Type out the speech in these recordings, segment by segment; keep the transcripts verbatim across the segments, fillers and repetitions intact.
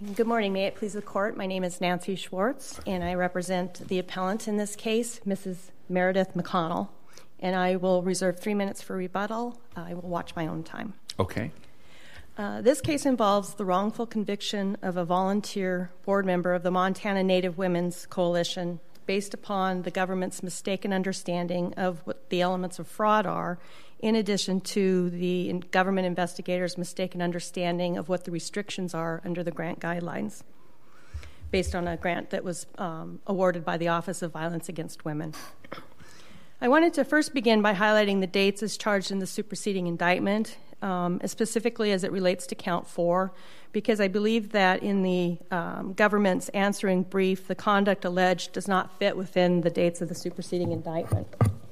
Good morning. May it please the Court. My name is Nancy Schwartz, and I represent the appellant in this case, Missus Meredith McConnell. And I will reserve three minutes for rebuttal. I will watch my own time. Okay. Uh, this case involves the wrongful conviction of a volunteer board member of the Montana Native Women's Coalition based upon the government's mistaken understanding of what the elements of fraud are, in addition to the government investigators' mistaken understanding of what the restrictions are under the grant guidelines, based on a grant that was um, awarded by the Office of Violence Against Women. I wanted to first begin by highlighting the dates as charged in the superseding indictment, um, specifically as it relates to count four, because I believe that in the um, government's answering brief, the conduct alleged does not fit within the dates of the superseding indictment.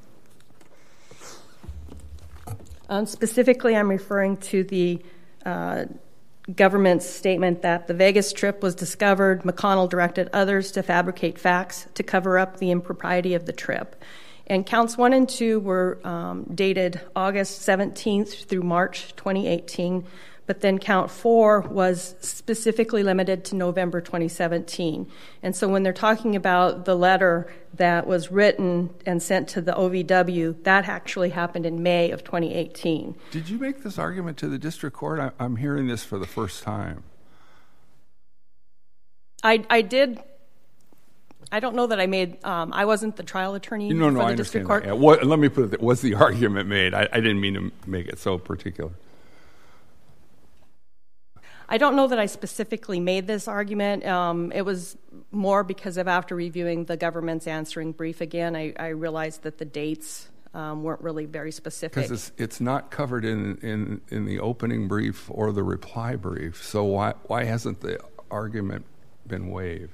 Um, specifically, I'm referring to the uh, government's statement that the Vegas trip was discovered. McConnell directed others to fabricate facts to cover up the impropriety of the trip. And counts one and two were um, dated August seventeenth through March twenty eighteen, but then count four was specifically limited to November twenty seventeen. And so when they're talking about the letter that was written and sent to the O V W, that actually happened in May of twenty eighteen. Did you make this argument to the district court? I, I'm hearing this for the first time. I, I did. I don't know that I made. Um, I wasn't the trial attorney no, for no, the I district understand court. That. Yeah. What, let me put it. Was the argument made? I, I didn't mean to make it so particular. I don't know that I specifically made this argument. Um, it was more because of after reviewing the government's answering brief again, I, I realized that the dates um, weren't really very specific. Because it's, it's not covered in, in, in the opening brief or the reply brief. So why why hasn't the argument been waived?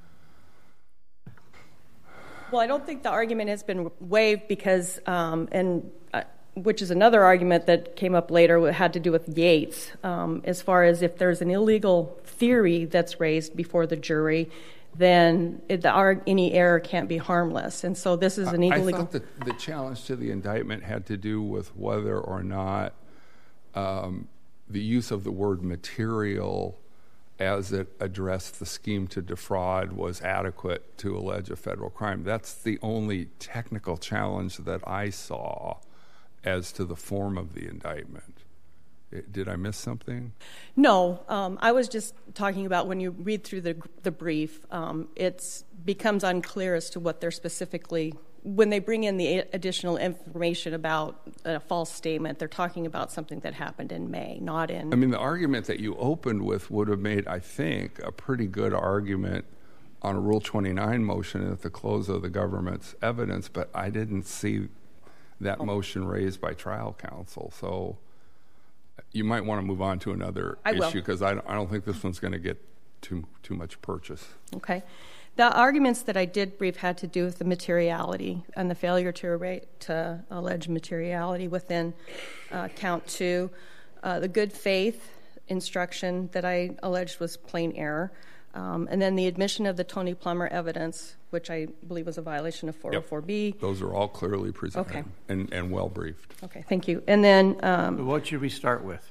Well, I don't think the argument has been waived because, um, and uh, which is another argument that came up later, had to do with Yates, um, as far as if there's an illegal theory that's raised before the jury, then it, the, any error can't be harmless. And so this is an I, illegal... I thought that the challenge to the indictment had to do with whether or not um, the use of the word material as it addressed the scheme to defraud was adequate to allege a federal crime. That's the only technical challenge that I saw as to the form of the indictment. Did I miss something? No. Um, I was just talking about when you read through the, the brief, um, it becomes unclear as to what they're specifically... When they bring in the additional information about a false statement, they're talking about something that happened in May, not in... I mean, the argument that you opened with would have made, I think, a pretty good argument on a Rule twenty-nine motion at the close of the government's evidence, but I didn't see that oh. motion raised by trial counsel. So you might want to move on to another I issue, because I, I don't think this one's going to get too too much purchase. Okay. The arguments that I did brief had to do with the materiality and the failure to, to allege materiality within uh, count two. Uh, the good faith instruction that I alleged was plain error. Um, and then the admission of the Tony Plummer evidence, which I believe was a violation of four oh four B. Yep. Those are all clearly presented okay. and, and well briefed. Okay, thank you. And then... Um, what should we start with?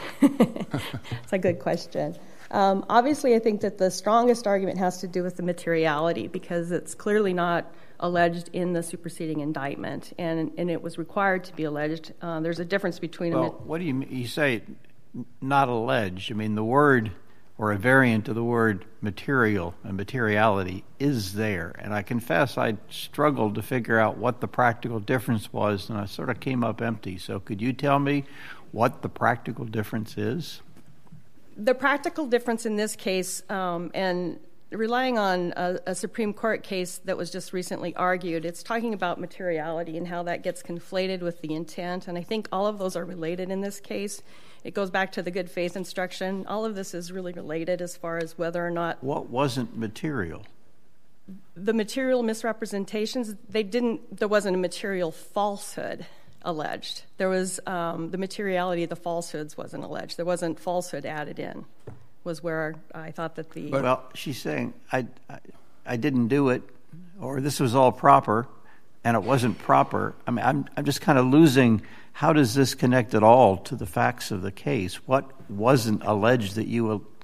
It's a good question. Um, obviously, I think that the strongest argument has to do with the materiality, because it's clearly not alleged in the superseding indictment, and and it was required to be alleged. Uh, there's a difference between... Well, a what do you mean? You say not alleged. I mean, the word, or a variant of the word material and materiality, is there. And I confess I struggled to figure out what the practical difference was, and I sort of came up empty. So could you tell me what the practical difference is? The practical difference in this case, um, and relying on a, a Supreme Court case that was just recently argued, it's talking about materiality and how that gets conflated with the intent, and I think all of those are related in this case. It goes back to the good faith instruction. All of this is really related as far as whether or not... What wasn't material? The material misrepresentations, they didn't, there wasn't a material falsehood alleged. There was um, the materiality of the falsehoods wasn't alleged. There wasn't falsehood added in, was where I thought that the... But, well, she's saying, I, I, I didn't do it, or this was all proper, and it wasn't proper. I mean, I'm, I'm just kind of losing, how does this connect at all to the facts of the case? What wasn't alleged that you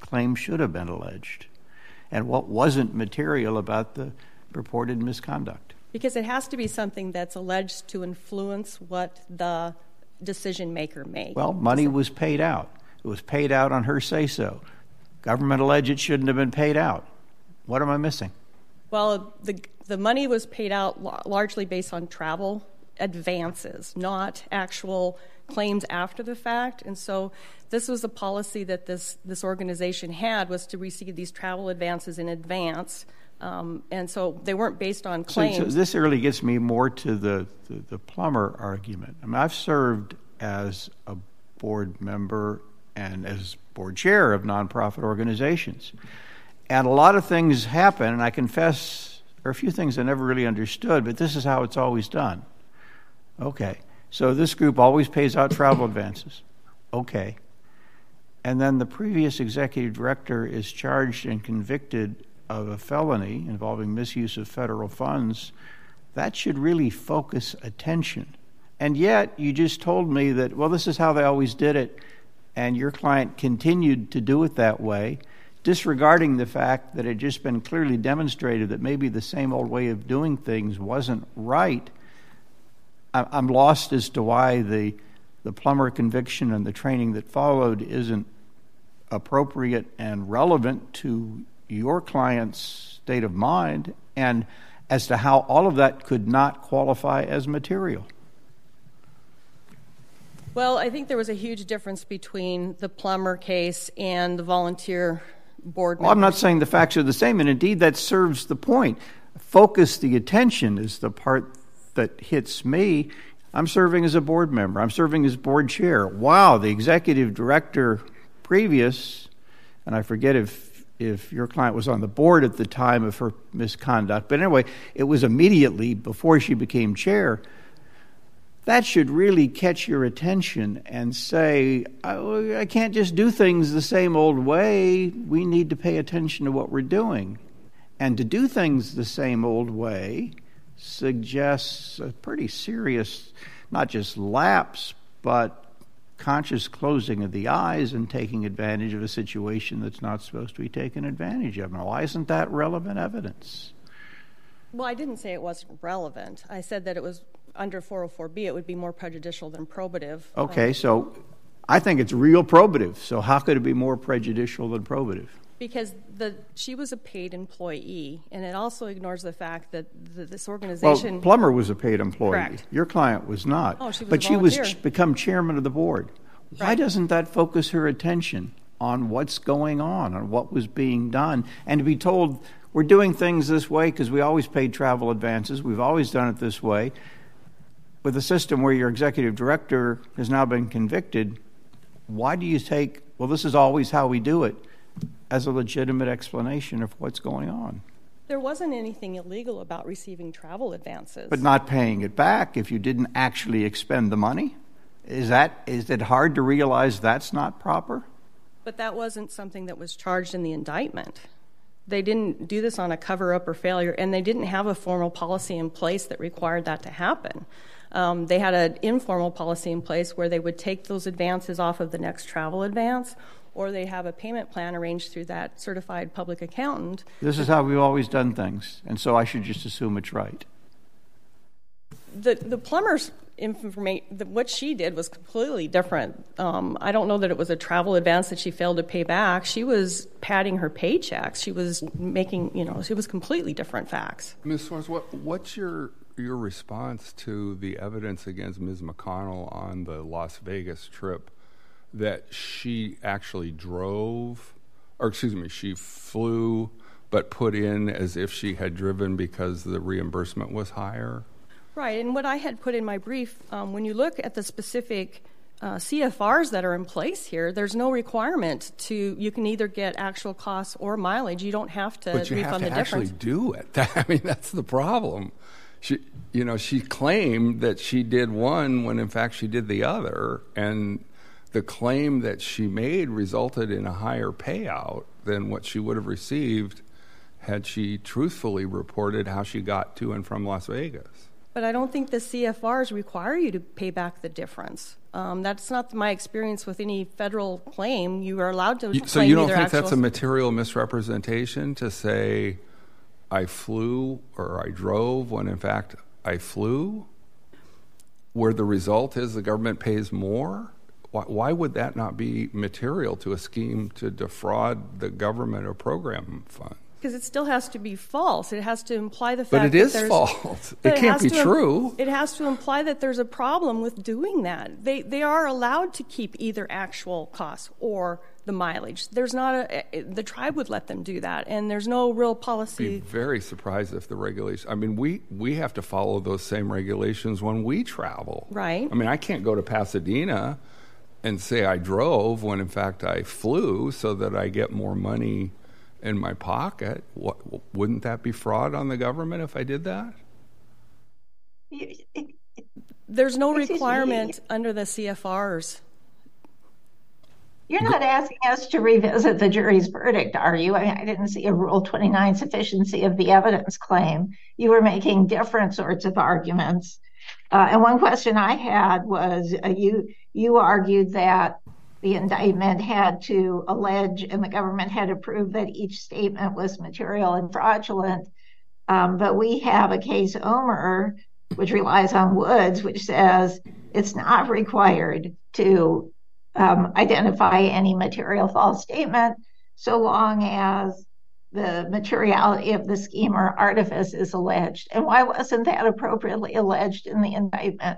claim should have been alleged? And what wasn't material about the reported misconduct? Because it has to be something that's alleged to influence what the decision maker made. Well, money was paid out. It was paid out on her say-so. Government alleged it shouldn't have been paid out. What am I missing? Well, the the money was paid out l- largely based on travel advances, not actual claims after the fact. And so this was a policy that this, this organization had, was to receive these travel advances in advance. Um, and so they weren't based on claims. So, so this really gets me more to the, the, the Plummer argument. I mean, I've served as a board member and as board chair of nonprofit organizations. And a lot of things happen, and I confess there are a few things I never really understood, but this is how it's always done. Okay, so this group always pays out travel advances. Okay. And then the previous executive director is charged and convicted of a felony involving misuse of federal funds. That should really focus attention. And yet, you just told me that, well, this is how they always did it, and your client continued to do it that way, disregarding the fact that it had just been clearly demonstrated that maybe the same old way of doing things wasn't right. I'm lost as to why the the Plummer conviction and the training that followed isn't appropriate and relevant to your client's state of mind, and as to how all of that could not qualify as material. Well, I think there was a huge difference between the Plummer case and the volunteer board members. Well, I'm not saying the facts are the same, and indeed that serves the point. Focus the attention is the part that hits me. I'm serving as a board member. I'm serving as board chair. Wow, the executive director previous, and I forget if if your client was on the board at the time of her misconduct, but anyway, it was immediately before she became chair. That should really catch your attention and say, I, I can't just do things the same old way. We need to pay attention to what we're doing. And to do things the same old way suggests a pretty serious, not just lapse, but conscious closing of the eyes and taking advantage of a situation that's not supposed to be taken advantage of. Now, why isn't that relevant evidence? Well, I didn't say it wasn't relevant. I said that it was under four oh four B, it would be more prejudicial than probative. Okay, um, so I think it's real probative. So how could it be more prejudicial than probative? Because the she was a paid employee, and it also ignores the fact that the, this organization... Well, Plummer was a paid employee. Correct. Your client was not. Oh, she was but a she was volunteer. ch- become chairman of the board. Why Right. doesn't that focus her attention on what's going on, on what was being done, and to be told, we're doing things this way because we always paid travel advances, we've always done it this way. With a system where your executive director has now been convicted, why do you take, well, this is always how we do it, as a legitimate explanation of what's going on? There wasn't anything illegal about receiving travel advances. But not paying it back if you didn't actually expend the money? Is that, is it hard to realize that's not proper? But that wasn't something that was charged in the indictment. They didn't do this on a cover-up or failure, and they didn't have a formal policy in place that required that to happen. Um, they had an informal policy in place where they would take those advances off of the next travel advance, or they have a payment plan arranged through that certified public accountant. This is how we've always done things, and so I should just assume it's right. The the plumber's information, what she did was completely different. Um, I don't know that it was a travel advance that she failed to pay back. She was padding her paychecks. She was making, you know, it was completely different facts. Miz Swartz, what, what's your your response to the evidence against Miz McConnell on the Las Vegas trip that she actually drove, or excuse me, she flew, but put in as if she had driven because the reimbursement was higher? Right, and what I had put in my brief, um, when you look at the specific uh, C F Rs that are in place here, there's no requirement to, you can either get actual costs or mileage. You don't have to but you refund have to the difference. actually do it. I mean, that's the problem. She, you know, she claimed that she did one when in fact she did the other, and the claim that she made resulted in a higher payout than what she would have received had she truthfully reported how she got to and from Las Vegas. But I don't think the C F Rs require you to pay back the difference. Um, that's not my experience with any federal claim. You are allowed to. You, so you don't think actual... that's a material misrepresentation to say I flew or I drove when in fact I flew, where the result is the government pays more? Why, why would that not be material to a scheme to defraud the government or program fund? Because it still has to be false. It has to imply the fact but it that is there's... false. It, it can't be true. It has to imply that there's a problem with doing that. They they are allowed to keep either actual costs or the mileage. There's not a... The tribe would let them do that, and there's no real policy... I'd be very surprised if the regulation... I mean, we, we have to follow those same regulations when we travel. Right. I mean, I can't go to Pasadena and say I drove when in fact I flew so that I get more money in my pocket. What, wouldn't that be fraud on the government if I did that? There's no requirement under the C F Rs. You're not asking us to revisit the jury's verdict, are you? I mean, I didn't see a Rule twenty-nine sufficiency of the evidence claim. You were making different sorts of arguments. Uh, and one question I had was uh, you you argued that the indictment had to allege and the government had to prove that each statement was material and fraudulent. Um, but we have a case, Omer, which relies on Woods, which says it's not required to um, identify any material false statement so long as the materiality of the scheme or artifice is alleged. And why wasn't that appropriately alleged in the indictment?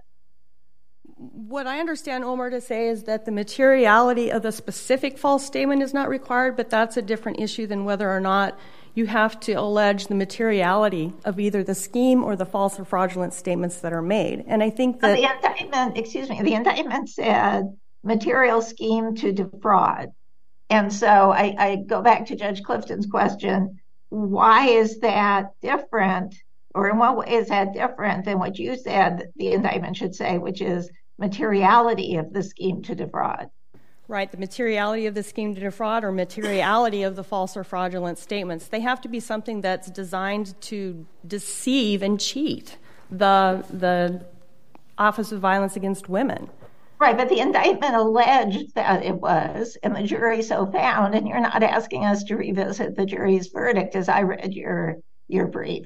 What I understand Omer to say is that the materiality of the specific false statement is not required, but that's a different issue than whether or not you have to allege the materiality of either the scheme or the false or fraudulent statements that are made. And I think that... The indictment, excuse me, the indictment said material scheme to defraud. And so I, I go back to Judge Clifton's question, why is that different, or in what way is that different than what you said the indictment should say, which is materiality of the scheme to defraud? Right, the materiality of the scheme to defraud or materiality of the false or fraudulent statements. They have to be something that's designed to deceive and cheat the the Office of Violence Against Women. Right, but the indictment alleged that it was, and the jury so found, and you're not asking us to revisit the jury's verdict as I read your your brief.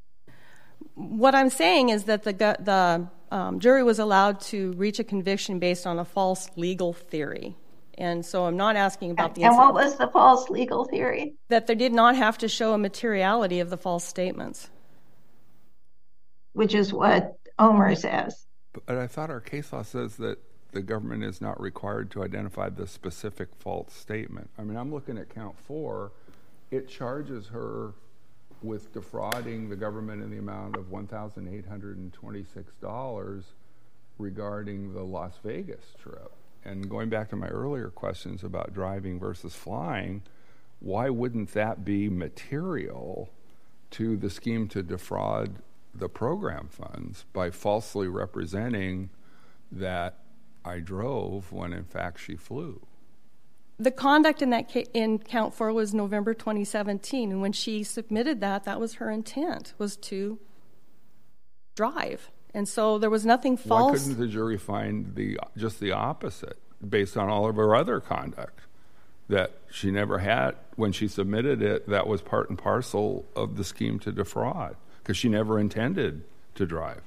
What I'm saying is that the the um, jury was allowed to reach a conviction based on a false legal theory. And so I'm not asking about the... And what was the false legal theory? That they did not have to show a materiality of the false statements. Which is what Omer says. But I thought our case law says that the government is not required to identify the specific false statement. I mean, I'm looking at count four. It charges her with defrauding the government in the amount of one thousand eight hundred twenty-six dollars regarding the Las Vegas trip. And going back to my earlier questions about driving versus flying, why wouldn't that be material to the scheme to defraud the program funds by falsely representing that I drove when in fact she flew? The conduct in that ca- in count four was November twenty seventeen, and when she submitted that, that was her intent, was to drive. And so there was nothing false. Why couldn't the jury find the just the opposite based on all of her other conduct? That she never had, when she submitted it, that was part and parcel of the scheme to defraud, because she never intended to drive.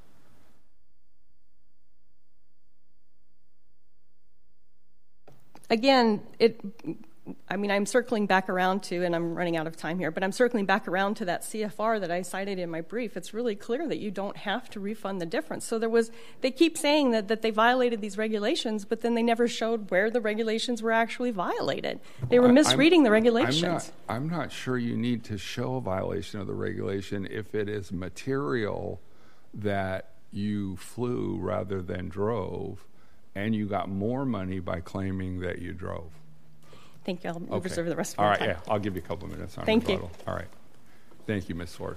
Again, it. I mean, I'm circling back around to, and I'm running out of time here, but I'm circling back around to that C F R that I cited in my brief. It's really clear that you don't have to refund the difference. So there was, they keep saying that, that they violated these regulations, but then they never showed where the regulations were actually violated. They were misreading I'm, the regulations. I'm not, I'm not sure you need to show a violation of the regulation if it is material that you flew rather than drove, and you got more money by claiming that you drove. Thank you. I'll okay. reserve the rest of All my right, time. yeah, I'll give you a couple of minutes on Thank rebuttal. you. All right. Thank you, Miz Swartz.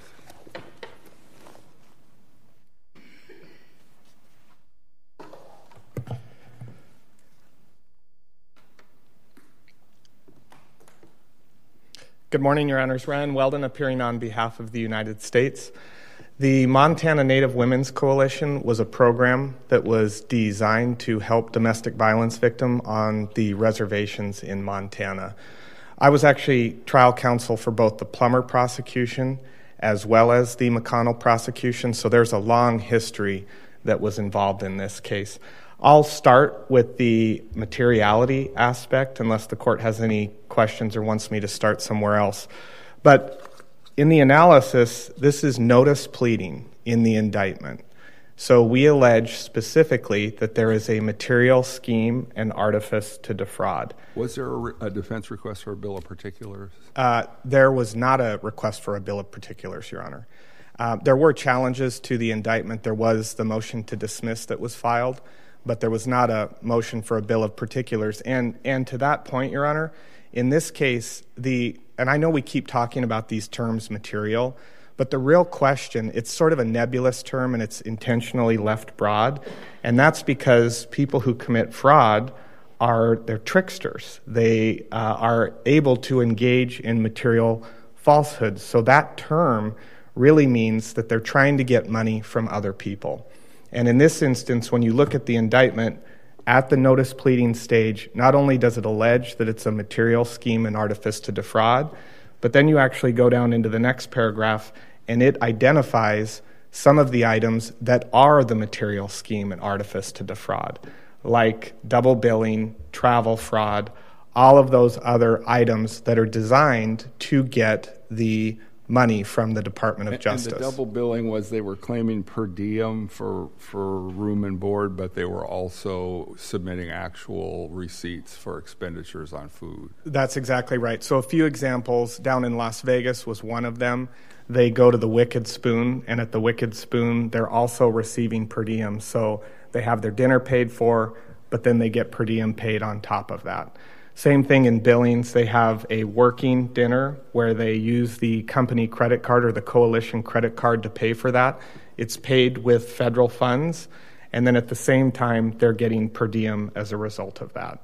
Good morning, Your Honors. Ryan Weldon, appearing on behalf of the United States. The Montana Native Women's Coalition was a program that was designed to help domestic violence victims on the reservations in Montana. I was actually trial counsel for both the Plummer prosecution as well as the McConnell prosecution, so there's a long history that was involved in this case. I'll start with the materiality aspect, unless the court has any questions or wants me to start somewhere else. But in the analysis, this is notice pleading in the indictment. So we allege specifically that there is a material scheme and artifice to defraud. Was there a, re- a defense request for a bill of particulars? Uh, there was not a request for a bill of particulars, Your Honor. Uh, there were challenges to the indictment. There was the motion to dismiss that was filed, but there was not a motion for a bill of particulars. And and to that point, Your Honor, in this case, the and I know we keep talking about these terms material, but the real question, it's sort of a nebulous term and it's intentionally left broad, and that's because people who commit fraud are, they're tricksters. They uh, are able to engage in material falsehoods. So that term really means that they're trying to get money from other people. And in this instance, when you look at the indictment, at the notice pleading stage, not only does it allege that it's a material scheme and artifice to defraud, but then you actually go down into the next paragraph and it identifies some of the items that are the material scheme and artifice to defraud, like double billing, travel fraud, all of those other items that are designed to get the money from the Department of and, Justice. And the double billing was they were claiming per diem for, for room and board, but they were also submitting actual receipts for expenditures on food. That's exactly right. So a few examples. Down in Las Vegas was one of them. They go to the Wicked Spoon, and at the Wicked Spoon, they're also receiving per diem. So they have their dinner paid for, but then they get per diem paid on top of that. Same thing in Billings. They have a working dinner where they use the company credit card or the coalition credit card to pay for that. It's paid with federal funds, and then at the same time, they're getting per diem as a result of that.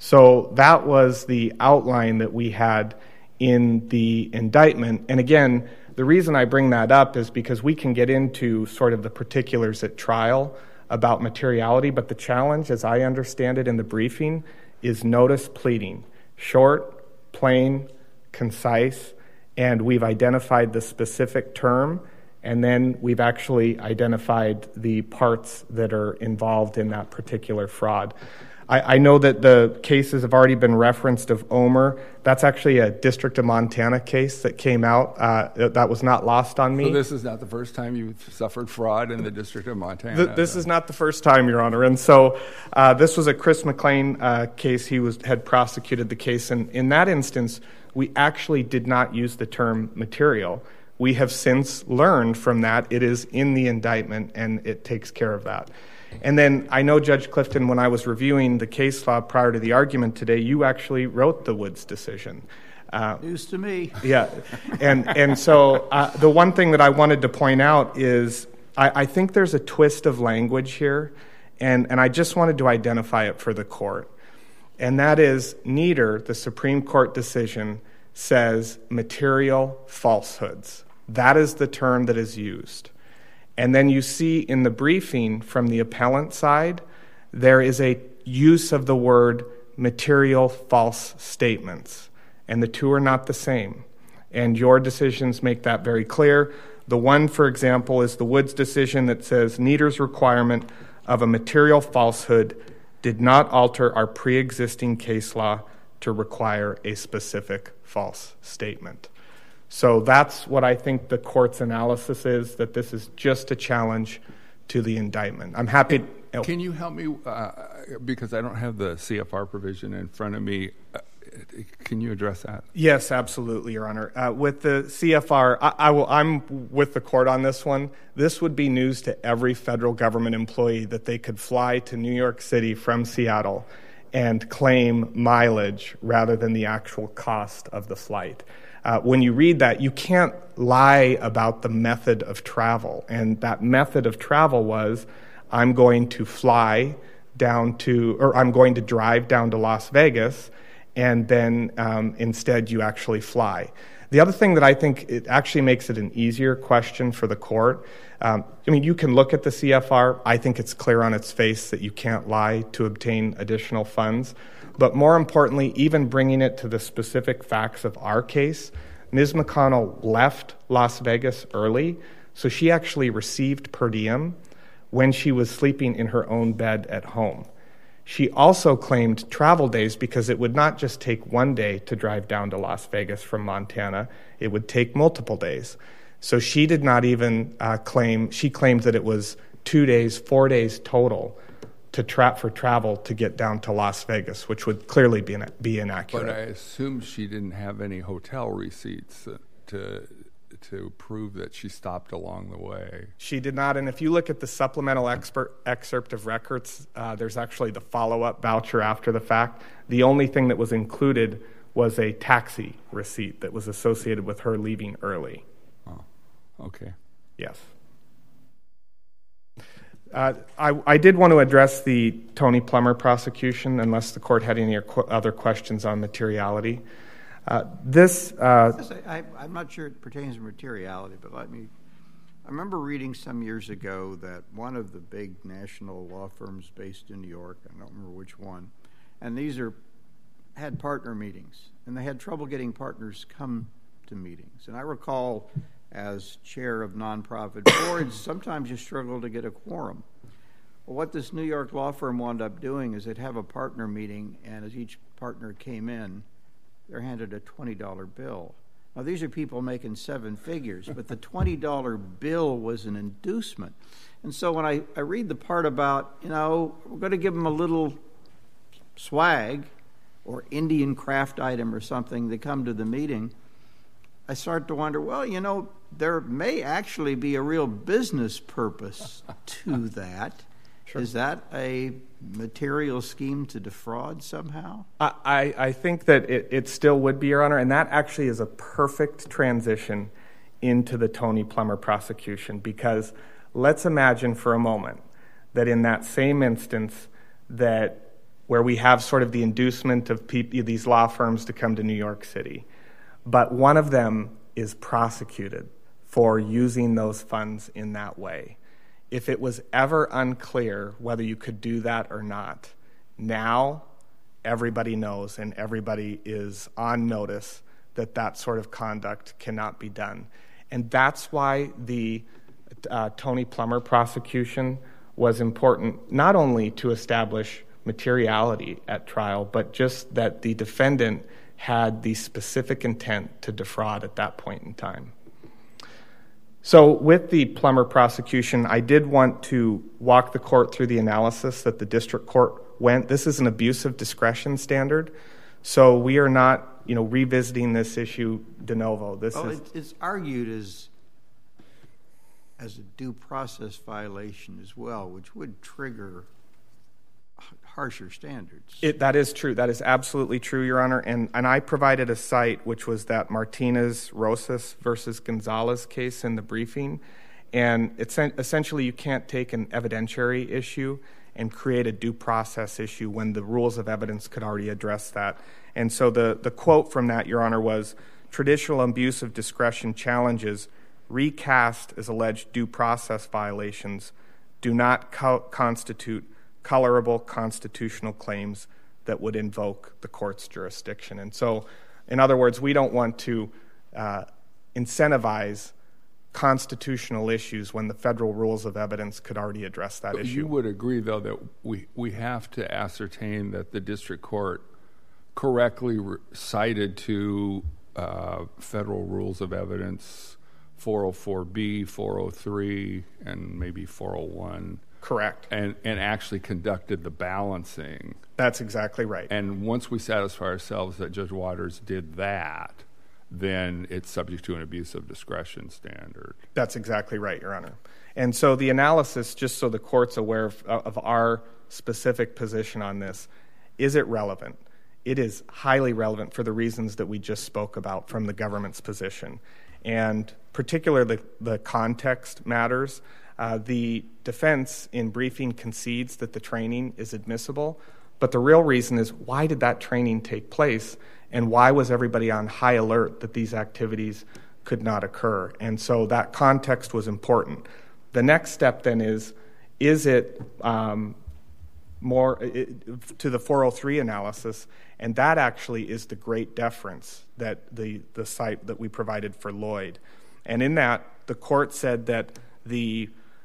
So that was the outline that we had in the indictment. And again, the reason I bring that up is because we can get into sort of the particulars at trial about materiality, but the challenge, as I understand it in the briefing, is notice pleading. Short, plain, concise, and we've identified the specific term, and then we've actually identified the parts that are involved in that particular fraud. I, I know that the cases have already been referenced of Omer. That's actually a District of Montana case that came out. Uh, that was not lost on me. So this is not the first time you've suffered fraud in the District of Montana? Th- this is not the first time, Your Honor. And so uh, this was a Chris McLean uh, case. He was had prosecuted the case. And in that instance, we actually did not use the term material. We have since learned from that. It is in the indictment, and it takes care of that. And then I know, Judge Clifton, when I was reviewing the case law prior to the argument today, you actually wrote the Woods decision. Uh, News to me. Yeah. And and so uh, the one thing that I wanted to point out is I, I think there's a twist of language here, and, and I just wanted to identify it for the court. And that is Nieder, the Supreme Court decision, says material falsehoods. That is the term that is used. And then you see in the briefing from the appellant side, there is a use of the word material false statements. And the two are not the same. And your decisions make that very clear. The one, for example, is the Woods decision that says Nieder's requirement of a material falsehood did not alter our pre-existing case law to require a specific false statement. So that's what I think the court's analysis is, that this is just a challenge to the indictment. I'm happy... Can, oh. can you help me, uh, because I don't have the C F R provision in front of me, uh, can you address that? Yes, absolutely, Your Honor. Uh, with the C F R, I, I will, I'm with the court on this one. This would be news to every federal government employee that they could fly to New York City from Seattle and claim mileage rather than the actual cost of the flight. Uh, when you read that, you can't lie about the method of travel. And that method of travel was, I'm going to fly down to, or I'm going to drive down to Las Vegas, and then um, instead you actually fly. The other thing that I think it actually makes it an easier question for the court, um, I mean, you can look at the C F R. I think it's clear on its face that you can't lie to obtain additional funds. But more importantly, even bringing it to the specific facts of our case, Miz McConnell left Las Vegas early, so she actually received per diem when she was sleeping in her own bed at home. She also claimed travel days because it would not just take one day to drive down to Las Vegas from Montana. It would take multiple days. So she did not even uh, claim, she claimed that it was two days, four days total to tra- for travel to get down to Las Vegas, which would clearly be, in- be inaccurate. But I assume she didn't have any hotel receipts to to prove that she stopped along the way. She did not, and if you look at the supplemental expert excerpt of records, uh, there's actually the follow-up voucher after the fact. The only thing that was included was a taxi receipt that was associated with her leaving early. Oh, okay. Yes. Uh, I, I did want to address the Tony Plummer prosecution, unless the court had any other questions on materiality. Uh, this, uh, I, I'm not sure it pertains to materiality, but let me. I remember reading some years ago that one of the big national law firms based in New York, I don't remember which one, and these are had partner meetings, and they had trouble getting partners come to meetings. And I recall, as chair of nonprofit boards, sometimes you struggle to get a quorum. Well, what this New York law firm wound up doing is they'd have a partner meeting, and as each partner came in, they're handed a twenty dollar bill. Now, these are people making seven figures, but the twenty dollar bill was an inducement. And so when I, I read the part about, you know, we're going to give them a little swag or Indian craft item or something, they come to the meeting, I start to wonder, well, you know, there may actually be a real business purpose to that. Sure. Is that a material scheme to defraud somehow? I, I think that it, it still would be, Your Honor, and that actually is a perfect transition into the Tony Plummer prosecution, because let's imagine for a moment that in that same instance that where we have sort of the inducement of people, these law firms to come to New York City, but one of them is prosecuted for using those funds in that way. If it was ever unclear whether you could do that or not, now everybody knows and everybody is on notice that that sort of conduct cannot be done. And that's why the uh, Tony Plummer prosecution was important, not only to establish materiality at trial, but just that the defendant had the specific intent to defraud at that point in time. So with the Plummer prosecution, I did want to walk the court through the analysis that the district court went. This is an abuse of discretion standard, so we are not, you know, revisiting this issue de novo. This well, is it's argued as as a due process violation as well, which would trigger harsher standards. It, that is true. That is absolutely true, Your Honor. And and I provided a cite, which was that Martinez-Rosas versus Gonzalez case in the briefing. And it's essentially you can't take an evidentiary issue and create a due process issue when the rules of evidence could already address that. And so the, the quote from that, Your Honor, was, traditional abuse of discretion challenges recast as alleged due process violations do not co- constitute colorable constitutional claims that would invoke the court's jurisdiction. And so, in other words, we don't want to uh, incentivize constitutional issues when the federal rules of evidence could already address that But issue. You would agree, though, that we, we have to ascertain that the district court correctly re- cited to uh, federal rules of evidence four oh four B, four oh three, and maybe four oh one. Correct. And and actually conducted the balancing. That's exactly right. And once we satisfy ourselves that Judge Waters did that, then it's subject to an abuse of discretion standard. That's exactly right, Your Honor. And so the analysis, just so the court's aware of, of our specific position on this, is it relevant? It is highly relevant for the reasons that we just spoke about from the government's position. And particularly the, the context matters. Uh, the defense in briefing concedes that the training is admissible, But the real reason is, why did that training take place, and why was everybody on high alert that these activities could not occur? And so that context was important. The next step then is, is it um, more it, to the four oh three analysis, and that actually is the great deference that the, the site that we provided for Lloyd. And in that, the court said that the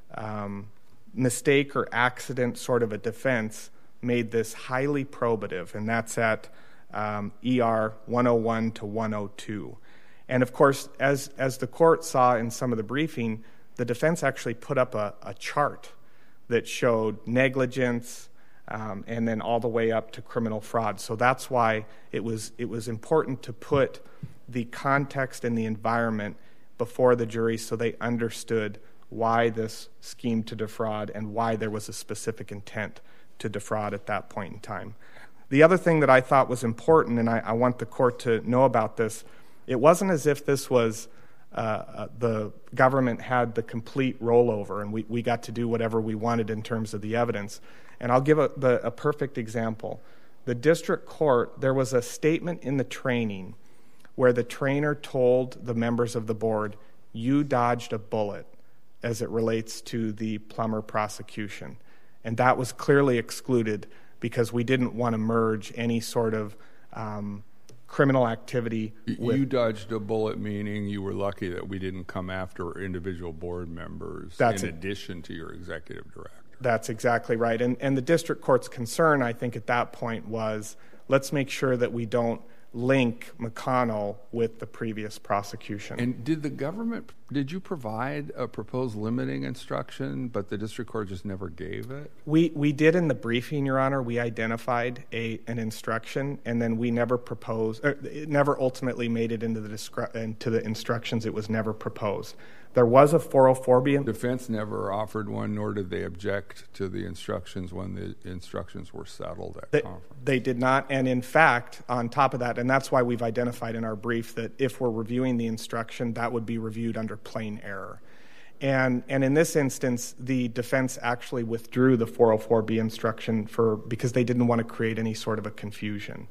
um, mistake or accident sort of a defense made this highly probative, and that's at um, E R one oh one to one oh two. And of course, as, as the court saw in some of the briefing, the defense actually put up a, a chart that showed negligence um, and then all the way up to criminal fraud. So that's why it was it was important to put the context and the environment before the jury so they understood why this scheme to defraud and why there was a specific intent to defraud at that point in time. The other thing that I thought was important, and I, I want the court to know about this, it wasn't as if this was uh, the government had the complete rollover and we, we got to do whatever we wanted in terms of the evidence. And I'll give a, the, a perfect example. The district court, there was a statement in the training where the trainer told the members of the board, you dodged a bullet as it relates to the Plummer prosecution. And that was clearly excluded because we didn't want to merge any sort of um, criminal activity with... You dodged a bullet, meaning you were lucky that we didn't come after individual board members That's in a, addition to your executive director. That's exactly right. And, and the district court's concern, I think, at that point was, let's make sure that we don't link McConnell with the previous prosecution. And did the government, did you provide a proposed limiting instruction, but the district court just never gave it? We we did in the briefing, Your Honor. We identified a an instruction, and then we never proposed, or it never ultimately made it into the discre- into the instructions. It was never proposed. There was a four oh four B. Defense never offered one, nor did they object to the instructions when the instructions were settled at they, conference. They did not, and in fact, on top of that, and that's why we've identified in our brief that if we're reviewing the instruction, that would be reviewed under plain error. And and in this instance, the defense actually withdrew the four oh four B instruction for because they didn't want to create any sort of a confusion.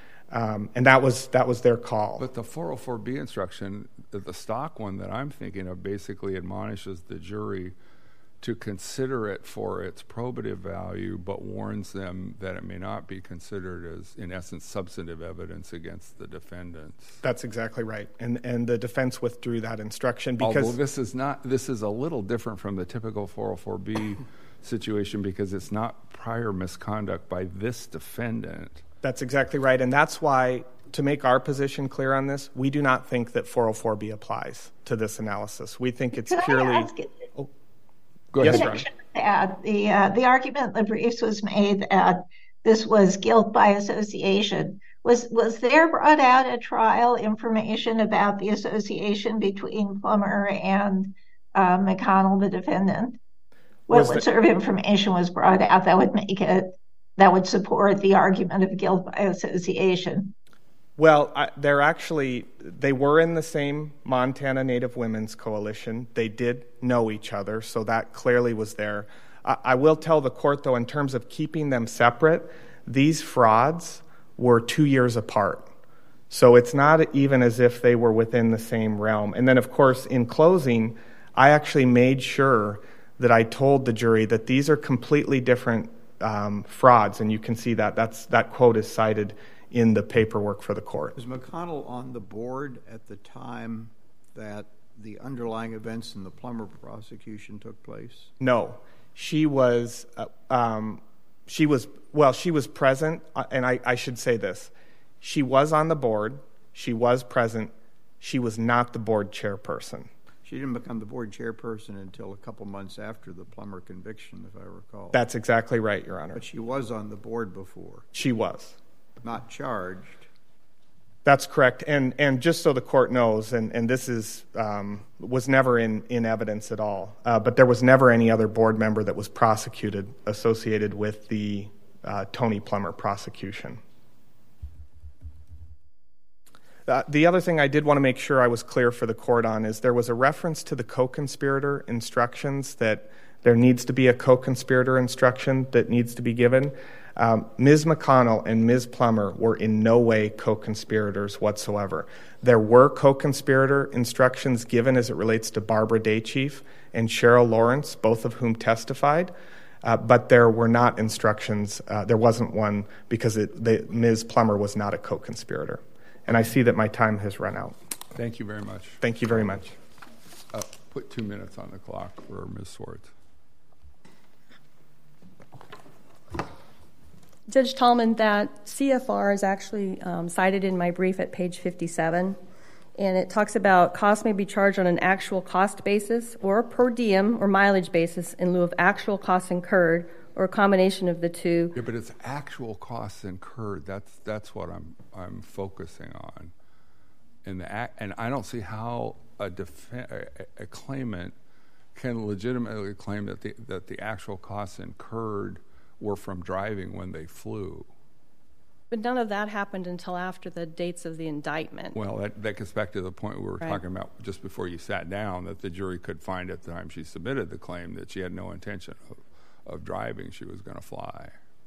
Um, and that was that was their call. But the four oh four B instruction, the stock one that I'm thinking of, basically admonishes the jury to consider it for its probative value, but warns them that it may not be considered as, in essence, substantive evidence against the defendants. That's exactly right. And and the defense withdrew that instruction because... Although this is not, this is a little different from the typical four oh four B situation because it's not prior misconduct by this defendant. That's exactly right. And that's why, to make our position clear on this, we do not think that four oh four B applies to this analysis. We think it's Could purely... I ask it? Oh. Go Yes, ahead. Add, the, uh, the argument in the briefs was made that this was guilt by association. Was, was there brought out at trial information about the association between Plummer and uh, McConnell, the defendant? What, what sort of information was brought out that would make it that would support the argument of guilt by association? Well, I, they're actually, they were in the same Montana Native Women's Coalition. They did know each other, so that clearly was there. I, I will tell the court, though, in terms of keeping them separate, these frauds were two years apart. So it's not even as if they were within the same realm. And then, of course, in closing, I actually made sure that I told the jury that these are completely different Um, frauds, and you can see that that's that quote is cited in the paperwork for the court. Was McConnell on the board at the time that the underlying events in the Plummer prosecution took place? No, she was. Uh, um, she was well. She was present, uh, and I, I should say this: she was on the board. She was present. She was not the board chairperson. She didn't become the board chairperson until a couple months after the Plummer conviction, if I recall. That's exactly right, Your Honor. But she was on the board before. She was. Not charged. That's correct. And and just so the court knows, and, and this is um, was never in, in evidence at all, uh, but there was never any other board member that was prosecuted associated with the uh, Tony Plummer prosecution. Uh, the other thing I did want to make sure I was clear for the court on is there was a reference to the co-conspirator instructions that there needs to be a co-conspirator instruction that needs to be given. Um, Miz McConnell and Miz Plummer were in no way co-conspirators whatsoever. There were co-conspirator instructions given as it relates to Barbara Daychief and Cheryl Lawrence, both of whom testified, uh, but there were not instructions. Uh, there wasn't one because it, they, Miz Plummer was not a co-conspirator. And I see that my time has run out. Thank you very much. Thank you very much. Uh, put two minutes on the clock for Miz Swartz. Judge Tallman, that C F R is actually um, cited in my brief at page fifty-seven, and it talks about costs may be charged on an actual cost basis or per diem or mileage basis in lieu of actual costs incurred or a combination of the two. Yeah, but it's actual costs incurred. That's that's what I'm I'm focusing on, and the and I don't see how a, def- a, a claimant can legitimately claim that the that the actual costs incurred were from driving when they flew. But none of that happened until after the dates of the indictment. Well, that, that gets back to the point we were right. talking about just before you sat down, that the jury could find at the time she submitted the claim that she had no intention of, of driving. She was going to fly.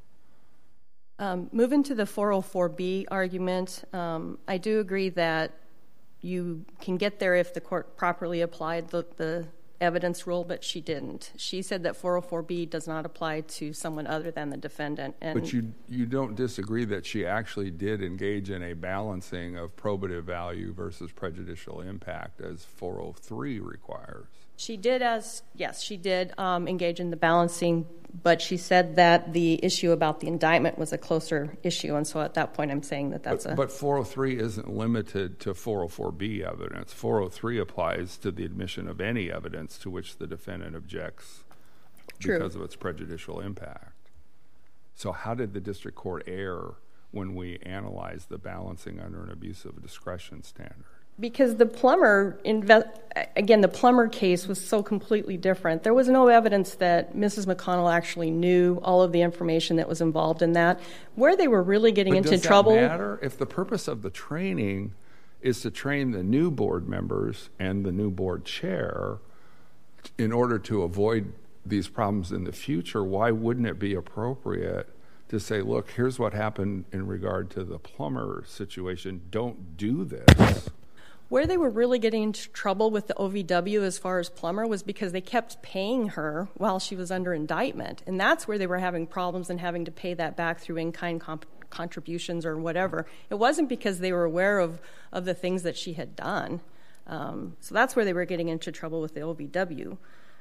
Um, moving to the four oh four B argument, um, I do agree that you can get there if the court properly applied the, the evidence rule, but she didn't. She said that four oh four B does not apply to someone other than the defendant. And but you you don't disagree that she actually did engage in a balancing of probative value versus prejudicial impact as four oh three requires. She did, as yes, she did um, engage in the balancing, but she said that the issue about the indictment was a closer issue, and so at that point I'm saying that that's but, a... But four oh three isn't limited to four oh four B evidence. four oh three applies to the admission of any evidence to which the defendant objects True. because of its prejudicial impact. So how did the district court err when we analyzed the balancing under an abuse of discretion standard? Because the Plummer, inve- again, the Plummer case was so completely different. There was no evidence that Missus McConnell actually knew all of the information that was involved in that. Where they were really getting but into does that trouble... matter? If the purpose of the training is to train the new board members and the new board chair in order to avoid these problems in the future, why wouldn't it be appropriate to say, look, here's what happened in regard to the Plummer situation. Don't do this. Where they were really getting into trouble with the O V W as far as Plummer was because they kept paying her while she was under indictment. And that's where they were having problems and having to pay that back through in-kind comp- contributions or whatever. It wasn't because they were aware of, of the things that she had done. Um, so that's where they were getting into trouble with the O V W.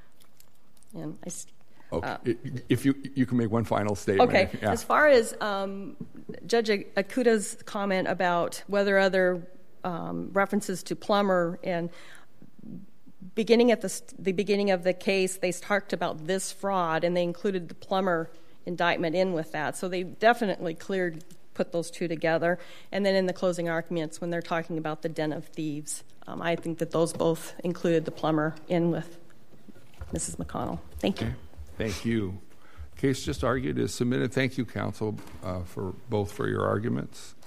And I, okay. uh, If you you can make one final statement. Okay. Yeah. As far as um, Judge Akuta's comment about whether other Um, references to Plummer, and beginning at the, the beginning of the case, they talked about this fraud, and they included the Plummer indictment in with that. So they definitely cleared, put those two together. And then in the closing arguments, when they're talking about the den of thieves, um, I think that those both included the Plummer in with Missus McConnell. Thank you. Okay. Thank you. Case just argued is submitted. Thank you, counsel, uh, for both for your arguments.